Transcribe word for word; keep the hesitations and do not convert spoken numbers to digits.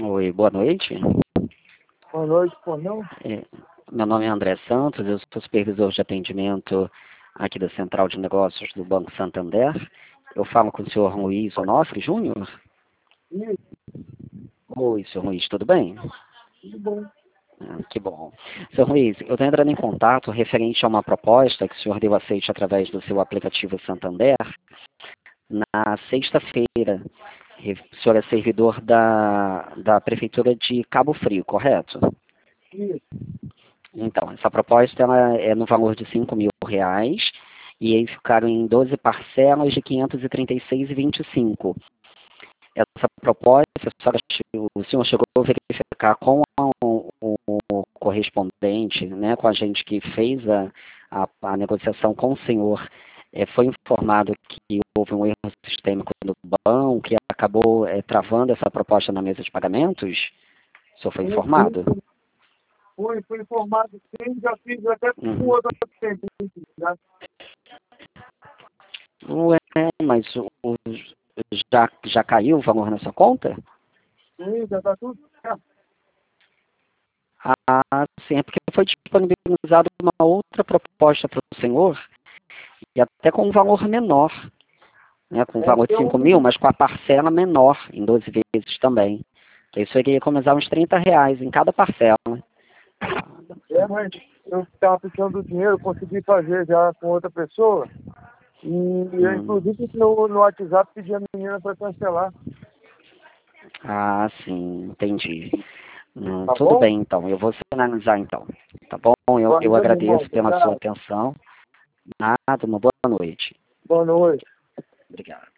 Oi, boa noite. Boa noite, pô, não? É, meu nome é André Santos, eu sou supervisor de atendimento aqui da Central de Negócios do Banco Santander. Eu falo com o senhor Luiz Onofre Júnior. Isso, Oi, senhor Luiz, tudo bem? tudo bom. Ah, que bom. senhor Luiz, eu estou entrando em contato referente a uma proposta que o senhor deu aceite através do seu aplicativo Santander na sexta-feira. O senhor é servidor da, da Prefeitura de Cabo Frio, correto? Isso, Então, essa proposta ela é no valor de cinco mil reais e eles ficaram em doze parcelas de quinhentos e trinta e seis vírgula vinte e cinco. Essa proposta, a senhora che- o senhor chegou a verificar com o, o- o correspondente, né, com a gente que fez a, a, a negociação com o senhor, eh, foi informado que houve um erro sistêmico no banco que acabou eh, travando essa proposta na mesa de pagamentos? O senhor foi sim, sim, informado? sim. Fui, fui informado sim, já fiz até com Uhum. outro assistente. Já, Ué, mas o, o- já, já caiu o valor na sua conta? sim, já tá tudo certo. Ah, sim, é porque foi disponibilizada uma outra proposta para o senhor, e até com um valor menor, né, com um É, valor de cinco mil, eu, mas com a parcela menor, em doze vezes também. Que isso iria economizar uns trinta reais em cada parcela. é, mas eu estava precisando do dinheiro, consegui fazer já com outra pessoa. E eu, Hum. inclusive, no, no WhatsApp pedi a menina para cancelar. Ah, sim, entendi. Hum, Tá tudo bom? bem, então. Eu vou finalizar, então. Tá bom? Eu, eu Valeu, meu irmão. agradeço pela sua Obrigado. atenção. Nada, uma boa noite. Boa noite. Obrigado.